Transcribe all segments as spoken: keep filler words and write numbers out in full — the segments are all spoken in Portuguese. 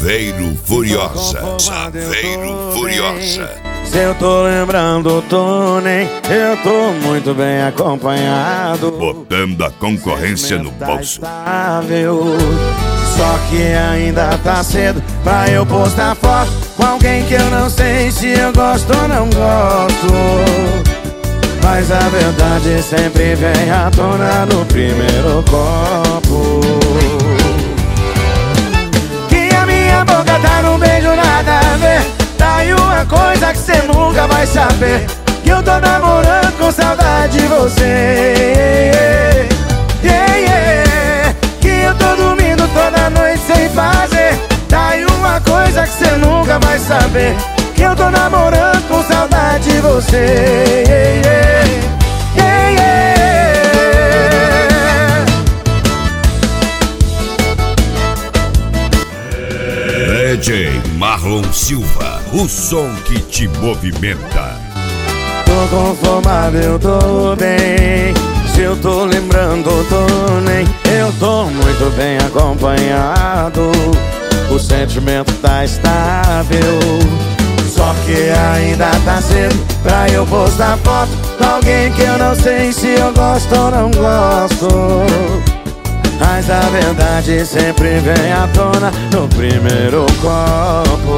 Saveiro Furiosa, Saveiro Furiosa. Se eu tô lembrando, tô nem, eu tô muito bem acompanhado. Botando a concorrência no bolso. Estável. Só que ainda tá cedo pra eu postar foto com alguém que eu não sei se eu gosto ou não gosto. Mas a verdade sempre vem à tona no primeiro copo. Que a minha boca tá num beijo nada a ver. Tá aí uma coisa que cê nunca vai saber, que eu tô namorando com saudade de você. Yeah, yeah. Que eu tô dormindo toda noite sem fazer. Tá aí uma coisa que cê nunca vai saber, que eu tô namorando com saudade de você. Yeah, yeah. D J Marlon Silva, o som que te movimenta. Tô conformado, eu tô bem. Se eu tô lembrando, tô nem, eu tô muito bem acompanhado. O sentimento tá estável. Só que ainda tá cedo pra eu postar foto com alguém que eu não sei se eu gosto ou não gosto. Mas a verdade sempre vem à tona no primeiro copo.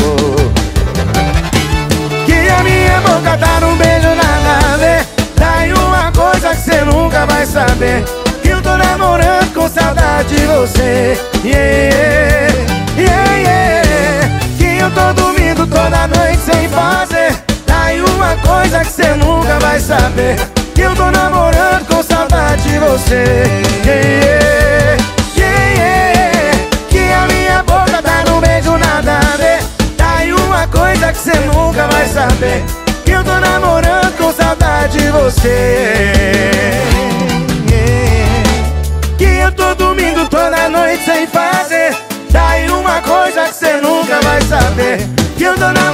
Que a minha boca tá num beijo nada a ver. Daí uma coisa que cê nunca vai saber, que eu tô namorando com saudade de você. Yeah, yeah, yeah. Que eu tô dormindo toda noite sem fazer. Daí uma coisa que cê nunca vai saber, que eu tô namorando com saudade de você. Yeah, yeah, yeah. Que a minha boca tá num beijo nada a ver. Daí uma coisa que cê nunca vai saber, que eu tô namorando com saudade de você. Que eu tô dormindo toda noite sem fazer. Daí uma coisa que cê nunca vai saber, que eu tô namorando